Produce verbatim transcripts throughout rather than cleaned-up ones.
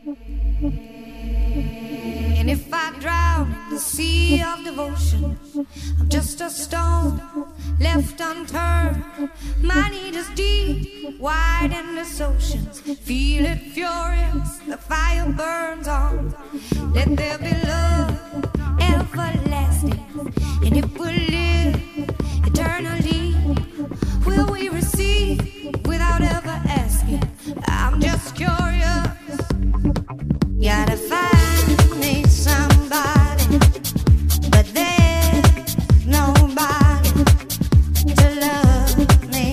And if I drown in the sea of devotion, I'm just a stone left unturned. My need is deep, wide endless oceans. Feel it furious, the fire burns on. Let there be love, everlasting. And if we live eternally, will we receive without ever asking? I'm just curious. Gotta find me somebody, but there's nobody to love me.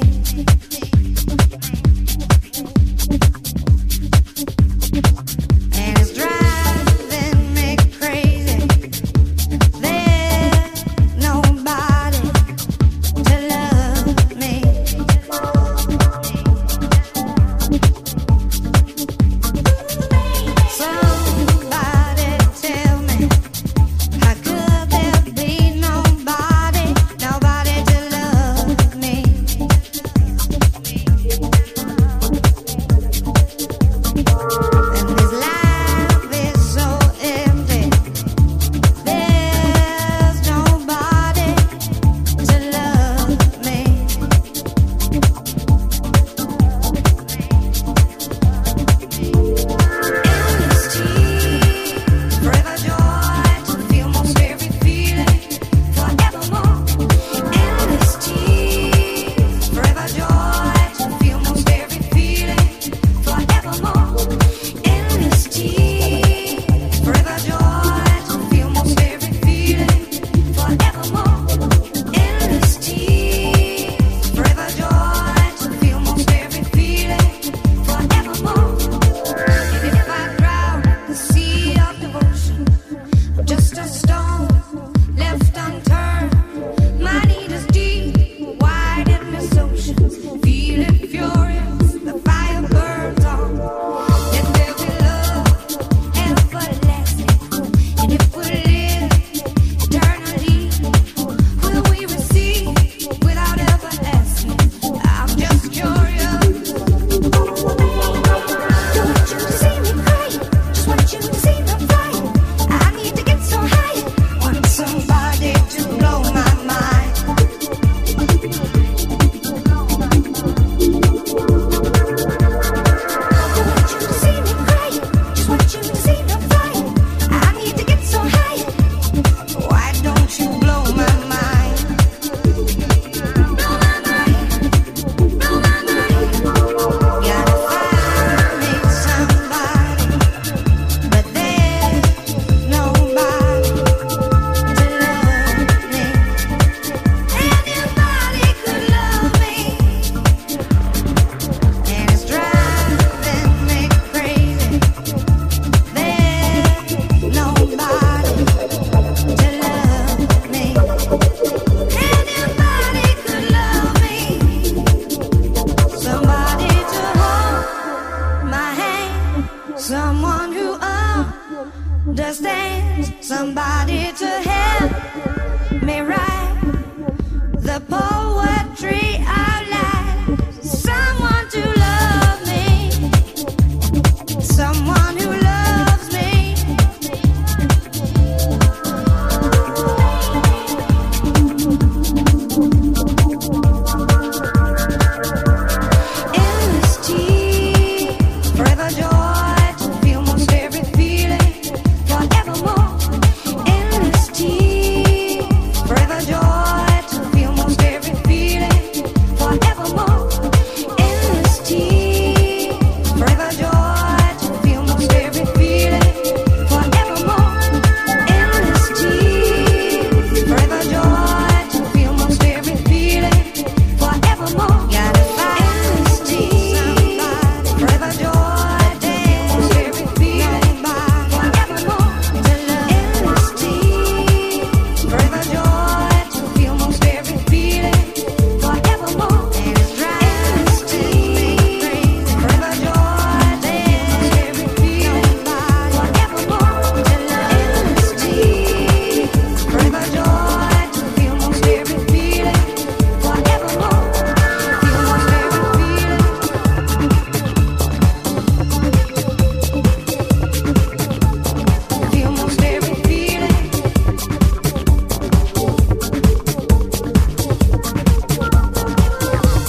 And it's driving me crazy. There's nobody to love me. Somebody tell me, how could there be nobody, nobody to love me? And this life is so empty. There's nobody to love me. Endless tea, forever joy to feel most every feeling forevermore. Endless tea, forever joy to feel most every feeling forevermore. Endless tea, forever joy to feel most every feeling forevermore. Endless tea, forever joy to feel most every feeling forevermore. And if I drown in the sea of devotion, I'm just a stone left unturned. My need is deep, wide endless oceans. Feel it furious, the fire burns on. Let there be love, everlasting. And if we live eternally, will we receive without ever asking? I'm just curious. Don't you see me crying? Just want you to see me flying. I need to get so high. Want somebody to blow my mind. Don't you see me crying? Just want you to see me flying. I need to get so high. Why don't you blow my mind? Blow my mind. Blow my mind. Gotta find me somebody, but there's nobody to love me. Anybody could love me, and it's driving me crazy. There's nobody to love me. Anybody could love me. Somebody to hold my hand, someone who understands, somebody to help me ride the boat.